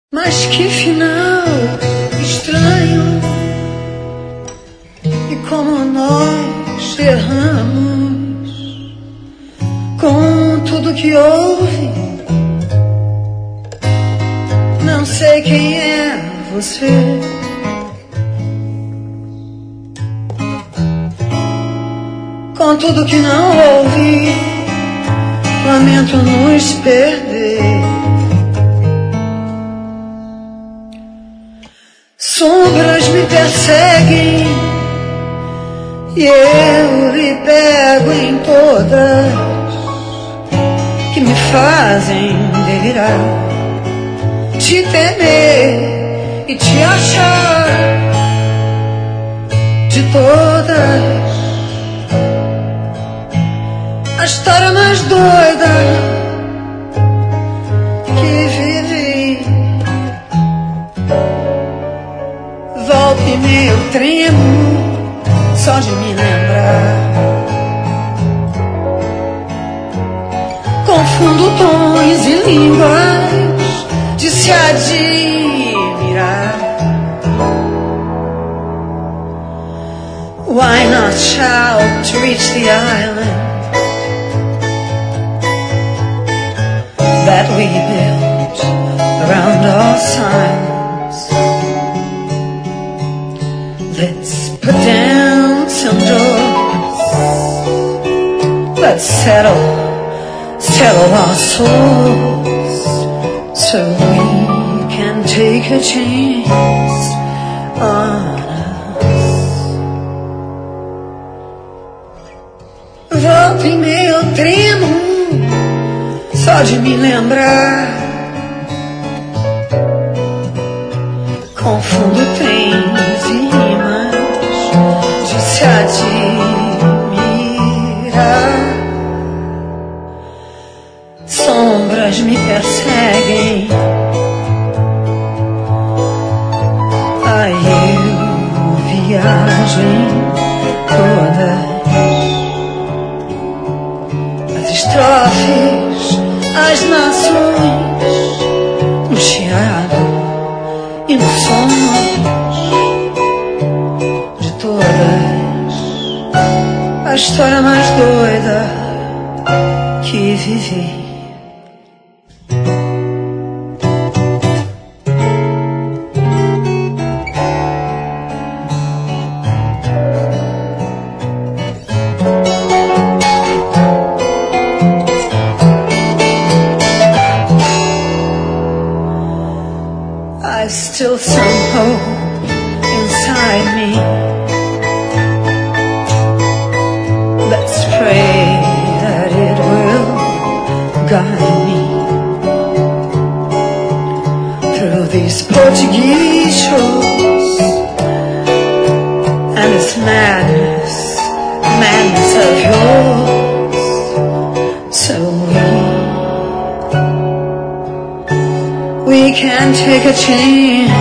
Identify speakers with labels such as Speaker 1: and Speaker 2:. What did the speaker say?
Speaker 1: Mas que final estranho, e como nós erramos com tudo que houve. Não sei quem é você, com tudo que não houve. Lamento nos perder. Sombras me perseguem e eu lhe pego em todas, que me fazem delirar, te temer e te achar de todas. A história mais doida que vivi. Volta e meia eu tremo só de me lembrar. Confundo tons e línguas de se admirar. Why not shout to reach the island that we built around our silence? Let's put down some doors. Let's settle our souls, so we can take a chance on us. Volta e meia eu tremo só de me lembrar. Confundo trens e rimas de se admirar. Sombras me perseguem, aí eu viajo em todas as estrofes, as nações, no chiado e nos sonhos de todas. A história mais doida que vivi. Still some hope inside me. Let's pray that it will guide me through these Portuguese shores and this madness of yours. So we can take a chance